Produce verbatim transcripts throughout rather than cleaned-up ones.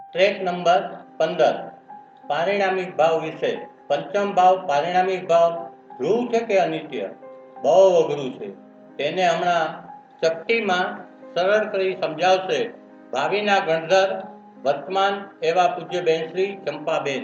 Track number પંદર પારિણામિક ભાવ વિશે. પંચમ ભાવ પારિણામિક ભાવ ધ્રુવ છે કે અનિત્ય? બહુ અઘરું છે. તેને હમણાં શક્તિમાં સરળ કરી સમજાવશે ભાવિના ગણધર વર્તમાન એવા પૂજ્યબેન શ્રી ચંપાબેન.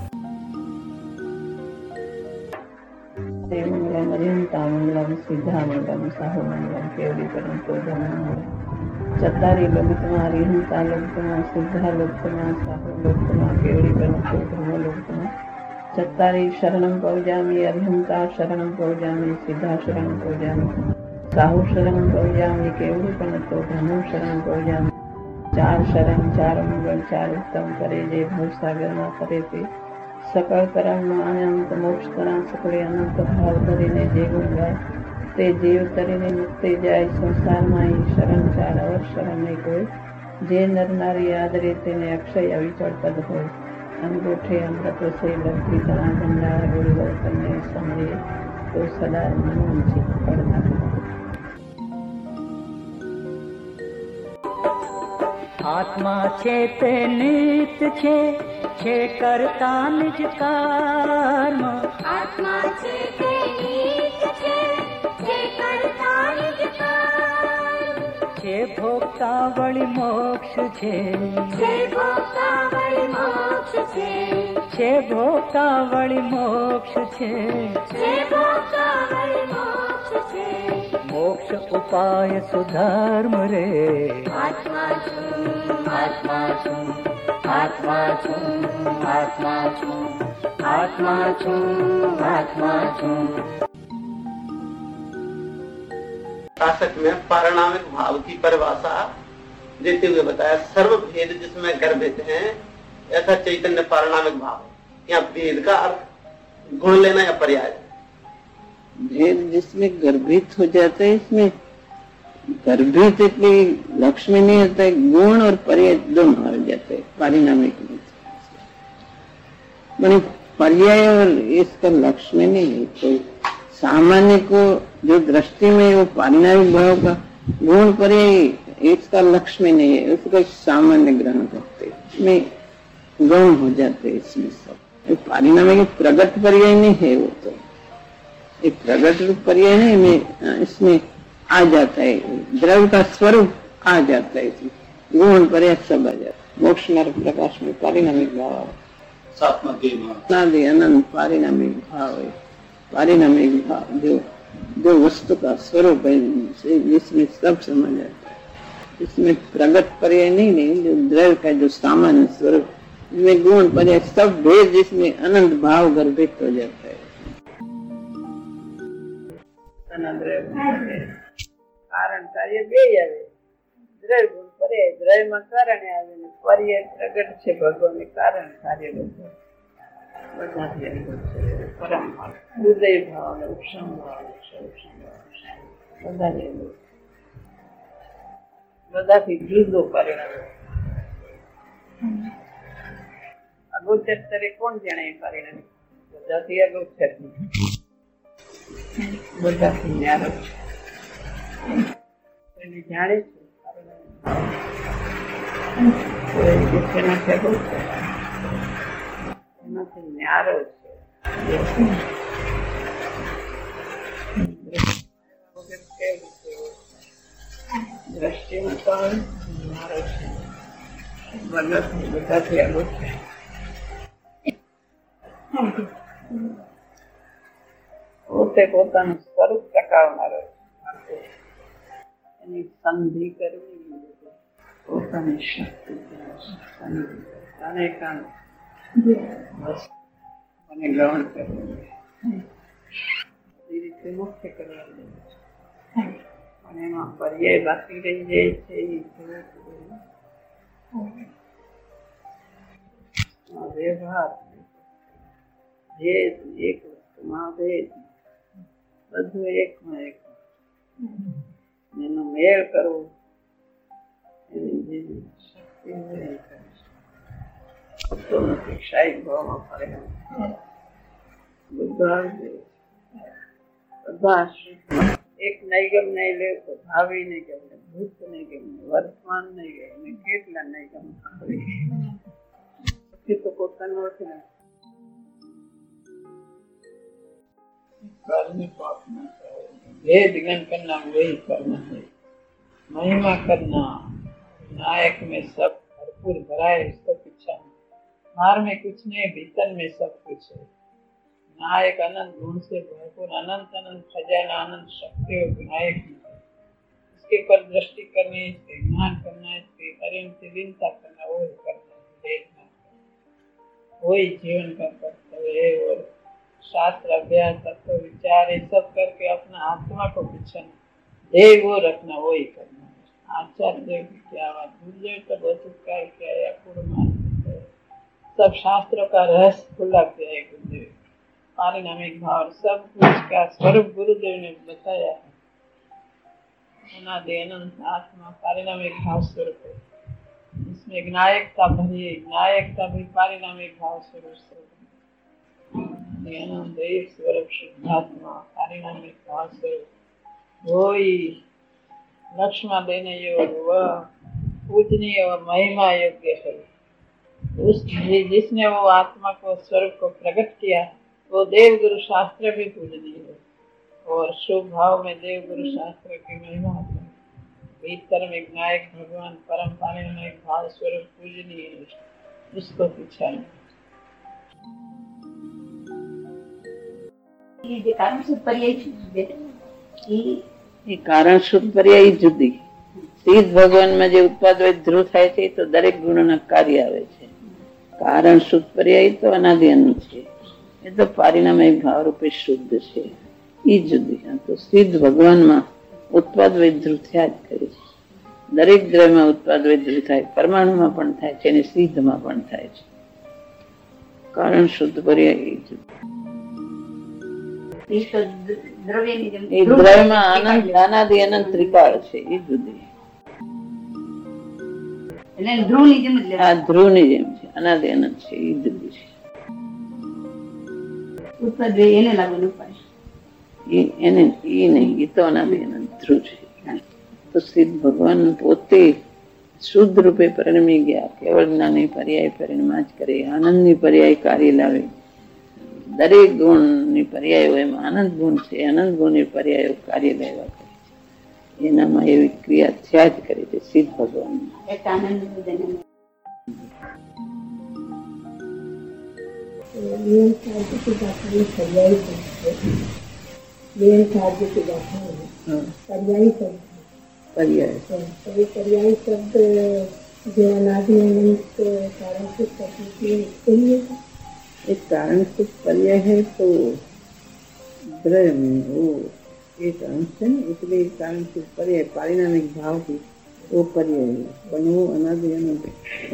મંગલમ હરિયંતામંગલમ સિદ્ધામંગલમ સાહુમંગલમ કેવલીકરમ પ્રધાનમંગલમ ચતારી લોકતમા હરિયંતા લોકતમા સિદ્ધા લોકતમા સાહુ લોકતમા કેવલીકરમ પ્રધાનમંગલમ ચતારી શરણમ પૌજામિ હરિયંતા શરણમ પૌજામિ સિદ્ધા શરણમ પૌજામિ સાહુ શરણમ પૌજામિ કેવલીકરમ પ્રધાનમ શરણમ પૌજામિ. ચાર શરણ ચાર મંગળ ચાર ઉત્તમ કરે જે ભવસાગરમાં કરે તે સકળ કરમમાં અનંત મોક્ષ તરા સકળે અનંત ભાવ ધરીને જે ગુણ ગાય તે જીવ તરીને મુક્તિ જાય. સંસારમાં એ શરણ ચાર અવર શરણ નહીં કોઈ જે નર નારી આદરે તેને અક્ષય અવિચળ પદ હોય. અંગૂઠે અમૃત સે લખી તરા ભંડાર ગુરુ તને સમરીએ તો સદા મનોંચિત પડનાર. आत्मा छे ते नित छे छे करता निज कर्म. आत्मा छे ते नित छे छे करता निज कर्म. छे भोक्ता वळी मोक्ष छे छे भोक्ता वळी मोक्ष छे छे भोक्ता वळी मोक्ष छे छे भोक्ता वळी मोक्ष छे. मोक्ष उपाय सुधर्म रे. आत्मा छूं आत्मा छूं आत्मा छूं आत्मा छूं आत्मा छूं आत्मा छूं. शासक में पारिणामिक भाव की परिभाषा देते हुए बताया सर्व भेद जिसमें गर्भित है ऐसा चैतन्य पारिणामिक भाव. यहाँ भेद का अर्थ गुण लेना या पर्याय. भेद जिसमें गर्भित हो जाता है, इसमें गर्भित इतनी लक्ष्मी नहीं होता है, गुण और पर्याय दोनों आ जाते हैं पारिणामिक में. मैंने पर्याय और इसका लक्ष्मी नहीं है. कोई सामान्य को जो दृष्टि में वो पारिणामिक भाव का गुण पर्याय इसका लक्ष्मी नहीं है, उसको सामान्य ग्रहण करते इसमें गौण हो जाते हैं. इसमें सब पारिणामिक प्रगट पर्याय नहीं है. वो तो एक प्रगट रूप पर्याय नहीं में इसमें आ जाता है. द्रव्य का स्वरूप आ जाता है. इसमें गुण पर्याय सब आ जाता है. मोक्ष मार्ग प्रकाश में पारिणामिक भाव अनंत पारिणामिक भाव है. पारिणामिक भाव जो जो वस्तु का स्वरूप है जिसमें सब समझ आता है. इसमें प्रगट पर्याय नहीं नहीं जो द्रव्य का जो सामान्य स्वरूप इसमें गुण पर्याय सब भेद जिसमें अनंत भाव गर्भित हो जाता है. કારણ કાર્ય બે આવે. દ્રવ્ય ગુણ પર્યાય દ્રવ્યમાં કારણે આવે ને પર્યાય પ્રગટ છે ભગવાન કારણ કાર્ય બધા પરમ હૃદય ભાવ ને ઉપશમ ભાવ બધા બધાથી જુદો પરિણામ. અગોચર તરે કોણ જાણે પરિણામ બધાથી અગોચર બધાથી ન્યારો છે. એને જાણે છે એનાથી ન્યારો છે. દ્રષ્ટિમાં પણ ન્યારો છે. બધાથી અગોચર. પોતે પોતાનું સ્વરૂપ ટકાવનારો એની સંધિ કરવી પોતાની શક્તિ અને ગ્રહણ કરવું એ રીતે મુખ્ય કરવાનું. અને એમાં પર્યાય બાકી રહી જાય છે એ વ્યવહાર જે એક વસ્તુમાં ભેદ બધું એકમાં એક એનો મેળ કરવો એની જે શક્તિ નથી. શાહી ભાવમાં ફરે બધા બધા એક નૈગમ નહીં લે તો ભાવિ નહીં ગમે, ભૂત નહીં ગમે, વર્તમાન નહીં ગમે, કેટલા નહીં ગમે. कर्म को अपना भेद ज्ञान करना वही कर्म है। महिमा करना, नायक में सब भरपूर भरा है, इसको पीछा बाहर में कुछ नहीं, भीतर में सब कुछ है। नायक अनंत गुण से भरपूर, अनंत अनंत खजाना, अनंत शक्तियों के नायक है। इसके पर दृष्टि करनी, इसके ज्ञान करना, इसके प्रेम से विनता करना, वही करना, देखना, वही जीवन का कर्तव्य है। और शास्त्र अभ्यास, तत्व विचार, ये सब करके अपना आत्मा को पीछाना, देह वो रखना, वही करना। आचार्य देव की क्या बात, गुरुदेव का बहुत उपकार किया है, पूर्ण सब शास्त्रों का रहस्य खुला किया है गुरुदेव। पारिणामिक भाव सब कुछ का स्वरूप गुरुदेव ने बताया है। अनादि अनंत आत्मा पारिणामिक भाव स्वरूप है। इसमें नायकता भरी है, नायकता भी पारिणामिक भाव स्वरूप है। अनंत एक स्वरूप शुद्धात्मा पारिणामिक भाव स्वरूप वही लक्ष्मा देने योग्य, वह पूजनीय व महिमा योग्य है। उस जिसने वो आत्मा को स्वरूप को प्रकट किया, वो देव गुरु शास्त्र भी पूजनीय है। और शुभ भाव में देव गुरु शास्त्र की महिमा है। भीतर में नायक भगवान परम पारिणामिक भाव स्वरूप पूजनीय है, उसको पीछा ये कारण शुद्ध पर्याय એ કારણ શુદ્ધ પર્યાય જુદી સિદ્ધ ભગવાનમાં જે ઉત્પાદ હોય ધ્રુવ થાય છે તો દરેક ગુણોના કાર્ય આવે છે। કારણ શુદ્ધ પર્યાય તો અનાદિ અનંત છે, એ તો પારિણામિક ભાવ રૂપે શુદ્ધ છે, એ જુદી। તો સિદ્ધ ભગવાનમાં ઉત્પાદ વય ધ્રુવ થયા જ કરે છે। દરેક દ્રવ્યમાં ઉત્પાદ વય ધ્રુવ થાય, પરમાણુમાં પણ થાય છે અને સિદ્ધમાં પણ થાય છે। કારણ શુદ્ધ પર્યાય એ જુદી। દ્રવ્યમાં આનંદ અનાદિ અનંત ત્રિકાળ છે, એ જુદી। આ ધ્રુવની જેમ છે, અનાદિ અનંત છે, એ જુદી છે। એને એ નહીં, એ તો અનાદિ અનંત ધ્રુવ છે। તો સિદ્ધ ભગવાન પોતે શુદ્ધ રૂપે પરિણમી ગયા, કેવળ જ્ઞાની પર્યાય પરિણમા જ કરે, આનંદની પર્યાય કાર્ય લાવે। દરેક ગુણની પર્યાયો એમાં આનંદ ગુણ છે, આનંદ ગુણની પર્યાયો કાર્ય લેવા કરે છે। એનામાં એવી ક્રિયા થયા જ કરે છે સિદ્ધ ભગવાન। पर्यायी शब्द जो अनादि अनंत कारण से प्रकृति एक कारण शुद्ध पर्याय है तो द्रव्य में वो एक अंश है, इसलिए कारण शुद्ध पर्याय पारिणामिक भाव की वो पर्याय है, पर वो अनादि अनंत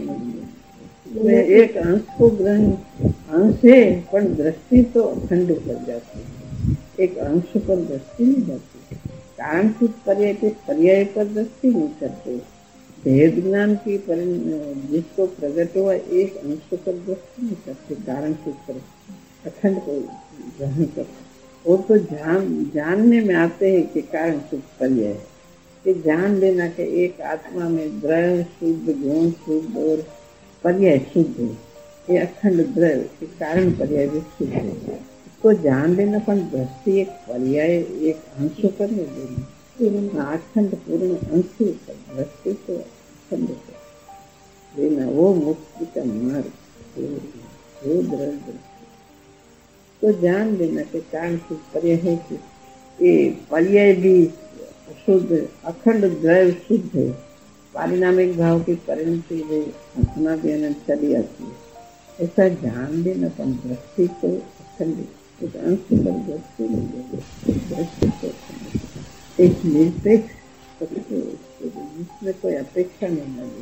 एक अंश को ग्रहण अंश है, पर दृष्टि तो अखंड कर जाती है, एक अंश पर दृष्टि नहीं जाती। कारण शुद्ध पर्याय के पर्याय पर दृष्टि नहीं करते। भेद ज्ञान की जिसको प्रकट हुआ एक अंश पर दृष्टि नहीं करते, कारण शुद्ध पर अखंड को ग्रहण करते। वो तो जान जानने में आते हैं कि कारण शुद्ध पर्याय है, कि जान लेना कि एक आत्मा में द्रव्य शुद्ध, गुण शुद्ध और पर्याय शुद्ध है। ये अखंड द्रव्य के कारण पर्याय भी शुद्ध है, इसको जान लेना, पर दृष्टि एक पर्याय एक अंश पर नहीं देना, अखंड पूर्ण अंश पर दृष्टि तो अखंड लेना, वो मुक्ति का मार्ग, वो द्रव्य दृष्टि तो जान लेना के कारण शुद्ध पर्याय है कि ये पर्याय भी शुद्ध, अखंड द्रव्य शुद्ध है। पारिणामिक भाव की परिणति वो अनादि अनंत चली आती है, ऐसा जान लेना, पर दृष्टि तो अखंड एक अंश पर दृष्टि नहीं देगी, दृष्टि तो एक निरपेक्ष जिसमें कोई अपेक्षा नहीं लगी।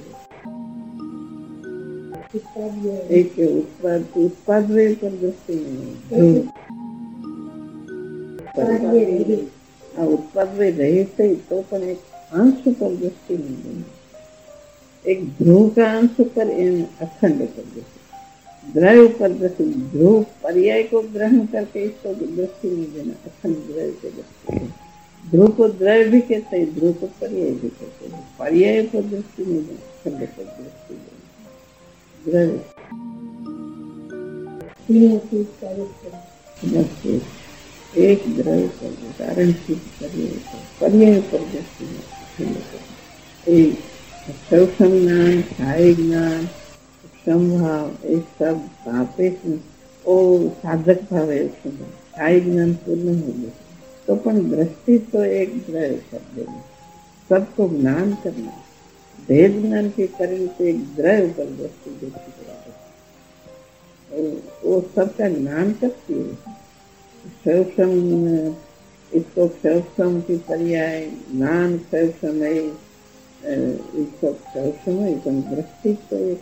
एक उत्पाद उत्पाद वे पर दृष्टि नहीं, उत्पाद वे रहे थे तो पर एक अंश पर दृष्टि नहीं देनी, एक ध्रुव का अंश पर अखंड पर दृष्टि, द्रव्य पर दृष्टि, ध्रुव पर्याय को ग्रहण करके इसको दृष्टि नहीं देना, अखंड द्रव्य को दृष्टि। ध्रुव को द्रव्य भी कहते हैं, ध्रुव को पर्याय भी कहते हैं, पर्याय पर दृष्टि नहीं देना, अखंड पर दृष्टि देना। द्रव्य पुण्यથી કાર્ય કરે. દ્રષ્ટિ એક દ્રવ્ય પર કારણ સિદ્ધ કરીએ તો પર્યાય પર દ્રષ્ટિ એ સૌક્ષમ જ્ઞાન, સ્થાયી જ્ઞાન, સંભાવ એ सब सापेक्ष ओ साधक भाव है. स्थायी ज्ञान पूर्ण हो गया तो पण दृष्टि तो एक द्रव्य शब्द है. सबको ज्ञान करना, भेद ज्ञान के करने से एक द्रव्य पर दृष्टि देखी जाती है. वो सबका ज्ञान करती है. सौक्षम इसको सौक्षम की पर्याय ज्ञान सौक्षम है, इसको सौक्षम है. दृष्टि तो एक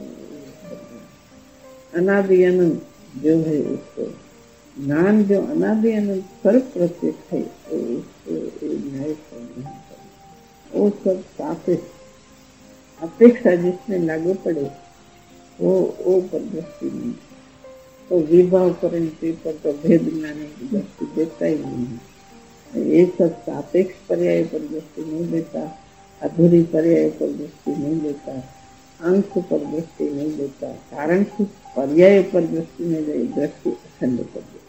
अनादि अनंत जो है उसको ज्ञान जो अनादि अनंत स्वरूप प्रत्यक्ष है तो उसको न्याय नहीं करना. वो सब सापेक्ष अपेक्षा जिसमें लागू पड़े वो वो पर दृष्टि नहीं. तो विभाव परिणति पर तो भेद ज्ञान की दृष्टि देता ही नहीं. ये सब सापेक्ष पर्याय पर दृष्टि नहीं देता, अधूरी पर्याय पर दृष्टि नहीं देता, अंश पर दृष्टि नहीं देता, कारण से पर्याय पर दृष्टि नहीं दे, दृष्टि अखंड कर देता.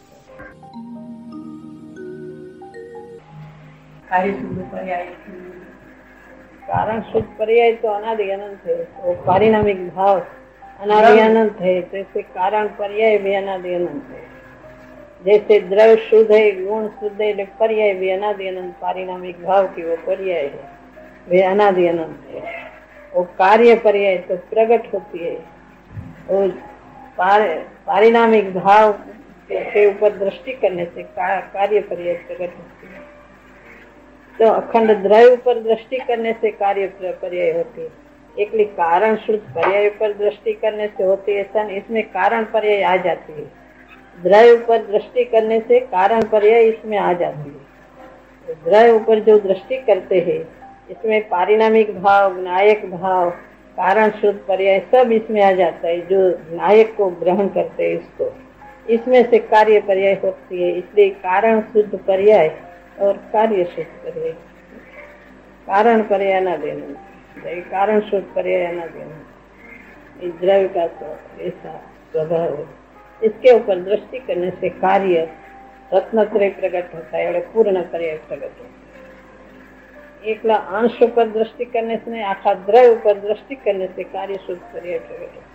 कारण शुद्ध पर्याय तो अनादि अनंत है. वो पारिणामिक भाव अनादि अनंत है, जैसे कारण पर्याय भी अनादि अनंत है. जैसे द्रव्य शुद्ध है, गुण शुद्ध है, पर्याय भी अनादि अनंत पारिणामिक भाव की वो पर्याय है, वे अनादि अनंत है. वो कार्य पर्याय तो प्रकट होती है. वो पारिणामिक भाव के ऊपर दृष्टि करने से कार्य पर्याय प्रकट होती है. तो अखंड द्रव्य पर दृष्टि करने से कार्य पर्याय होती है. एकली कारण शुद्ध पर्याय पर दृष्टि करने से होती है ऐसा नहीं. इसमें कारण पर्याय आ जाती है. द्रव्य पर दृष्टि करने से कारण पर्याय इसमें आ जाती है. द्रव्य पर जो दृष्टि करते हैं इसमें पारिणामिक भाव, नायक भाव, कारण शुद्ध पर्याय सब इसमें आ जाता है. जो नायक को ग्रहण करते हैं इसको, इसमें से कार्य पर्याय होती है. इसलिए कारण शुद्ध पर्याय और कार्य शुद्ध पर्याय. कारण पर्याय न देना, कारण शुद्ध पर्याय न देना. इस द्रव्य का तो ऐसा स्वभाव है. इसके ऊपर दृष्टि करने से कार्य रत्नत्रय प्रकट होता है और पूर्ण पर्याय प्रकट होता है. एकला अंश पर दृष्टि करने से नहीं, आखा द्रव्य पर दृष्टि करने से कार्य शुद्ध पर्याय प्रकट होता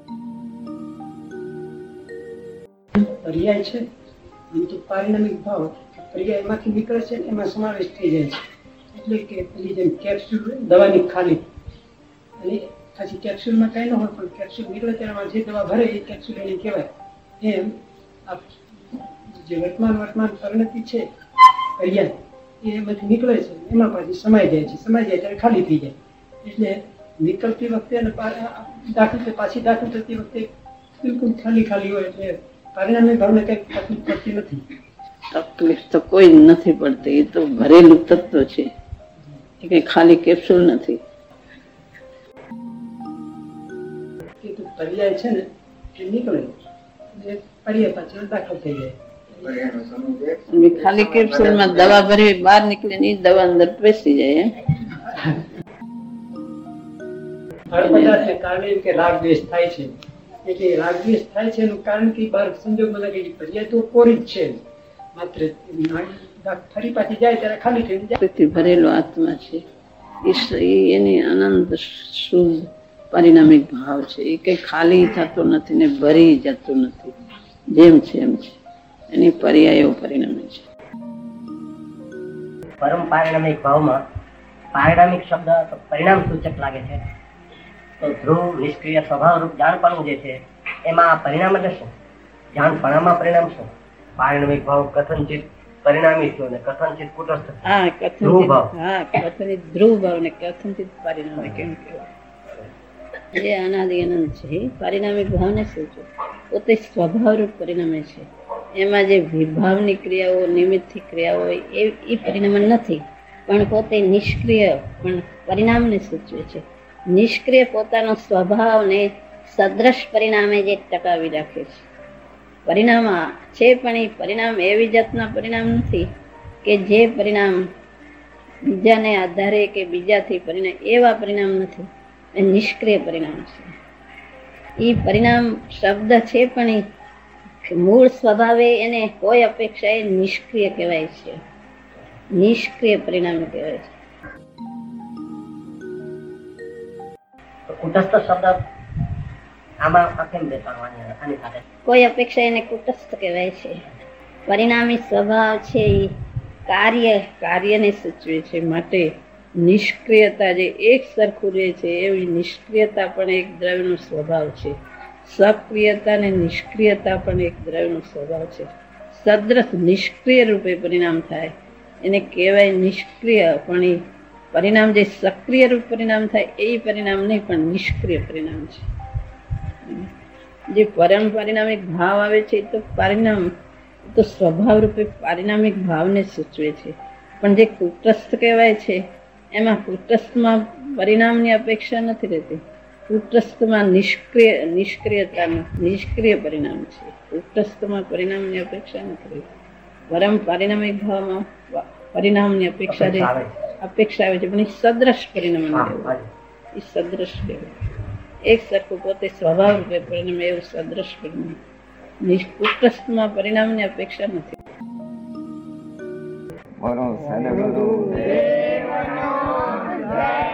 है. पर्याय છે તો પારિણામિક ભાવ પર્યાયમાંથી નીકળે છે એમાં સમાવેશ થઈ જાય છે. એટલે કે પેલી જેમ કેપ્સ્યુલ દવાની ખાલી અને પછી કેપ્સ્યુલમાં કંઈ ન હોય પણ કેપ્સ્યુલ નીકળે ત્યારે જે દવા ભરે એ કેપ્સ્યુલ એને કહેવાય. એમ આ જે વર્તમાન વર્તમાન પરિણતિ છે પર્યાય એ બધી નીકળે છે એમાં પાછી સમાઈ જાય છે. સમાઈ જાય ત્યારે ખાલી થઈ જાય. એટલે નીકળતી વખતે અને દાખલ પાછી દાખલ થતી વખતે બિલકુલ ખાલી ખાલી હોય. એટલે પરિણામી ભાવને કંઈ તકલીફ પડતી નથી. તકલીફ તો કોઈ નથી પડતી. એ તો ભરેલું તત્વ છે, એ કઈ ખાલી કેપ્સ્યુલ નથી. પર્યાય છે ને એ નીકળે પર્યાય પાછળ દાખલ થઈ જાય. ખાલી કેપ્સ્યુલ માં દવા ભરી બહાર નીકળે ને દવા અંદર પેસી જાય. પદાર્થને કારણે કે રાગ દ્વેષ થાય છે. એટલે રાગ દ્વેષ થાય છે એનું કારણ કે બહાર સંજોગમાં લાગે પર્યાય તો કોરી જ છે, માત્ર ફરી પાછી જાય ત્યારે ખાલી થઈ જાય. ભરેલો આત્મા છે એની અનંત શુદ્ધ પરિણામિક ભાવ છે. એ કઈ ખાલી થતો નથી ને ભરી જતો નથી. જેમ છે એમ છે. એની પર્યાયો પરિણામે છે. પરમ પારિણામિક ભાવમાં પારિણામિક શબ્દ પરિણામ સૂચક લાગે છે. તો ધ્રુવ નિષ્ક્રિય સ્વભાવ રૂપ જાણપણું જે છે એમાં પરિણામ એટલે શું? જાણપણામાં પરિણામ શું? પારિણામિક ભાવ કથનચિત પરિણામી થયો ને કથનચિત કુટસ્થ. હા, ધ્રુવ ભાવ. હા, કથનચિત ધ્રુવ ભાવ ને કથનચિત પરિણામી કેમ કહેવાય? એ અનાદિ અનંત છે. પારિણામિક ભાવને સૂચવે પોતે સ્વભાવ રૂપ પરિણામે છે. એમાં જે વિભાવની ક્રિયાઓ, નિમિત્તથી ક્રિયાઓ હોય એ એ પરિણામ નથી, પણ પોતે નિષ્ક્રિય પણ પરિણામને સૂચવે છે. નિષ્ક્રિય પોતાનો સ્વભાવને સદ્રશ પરિણામે જે ટકાવી રાખે છે. પરિણામ છે પણ એ પરિણામ એવી જાતના પરિણામ નથી કે જે પરિણામ બીજાને આધારે કે બીજાથી પરિણામ, એવા પરિણામ નથી. એ નિષ્ક્રિય પરિણામ છે. એ પરિણામ શબ્દ છે પણ એ કે મૂળ સ્વભાવે એને કોઈ અપેક્ષા એ નિષ્ક્રિય કહેવાય છે, નિષ્ક્રિય પરિણામ કહેવાય છે. કુટસ્થ શબ્દ આમાં કેમ બેસાડવાની આની સાથે? કોઈ અપેક્ષા એને કુટસ્થ કહેવાય છે. પરિણામી સ્વભાવ છે એ કાર્ય કાર્યને સૂચવે છે, માટે નિષ્ક્રિયતા જે એક સરખું રહે છે એવી નિષ્ક્રિયતા પણ એક દ્રવ્યનો સ્વભાવ છે. સક્રિયતા અને નિષ્ક્રિયતા પણ એક દ્રવ્યનો સ્વભાવ છે. સદ્રશ નિષ્ક્રિય રૂપે પરિણામ થાય એને કહેવાય નિષ્ક્રિય, પણ એ પરિણામ જે સક્રિય રૂપ પરિણામ થાય એ પરિણામ નહીં, પણ નિષ્ક્રિય પરિણામ છે. જે પરમ પરિણામિક ભાવ આવે છે એ તો પરિણામ તો સ્વભાવ રૂપે પારિણામિક ભાવને સૂચવે છે. પણ જે કુટસ્થ કહેવાય છે એમાં કુટસ્થમાં પરિણામની અપેક્ષા નથી રહેતી. કુટસ્થમાં નિષ્ક્રિય નિષ્ક્રિયતાનું નિષ્ક્રિય પરિણામ છે. કુટસ્થમાં પરિણામની અપેક્ષા નથી રહેતી. પરમ પારિણામિક ભાવમાં પરિણામની અપેક્ષા રહે અપેક્ષા આવે છે, પણ એ સદ્રશ પરિણામ એ સદ્રશ કહેવાય. એક સરખું પોતે સ્વભાવ રૂપે પરિણામ એવું સદ્રશ પરિણામ. કુટસ્થમાં પરિણામની અપેક્ષા નથી. બોલો સદગુરુ દેવનો જય.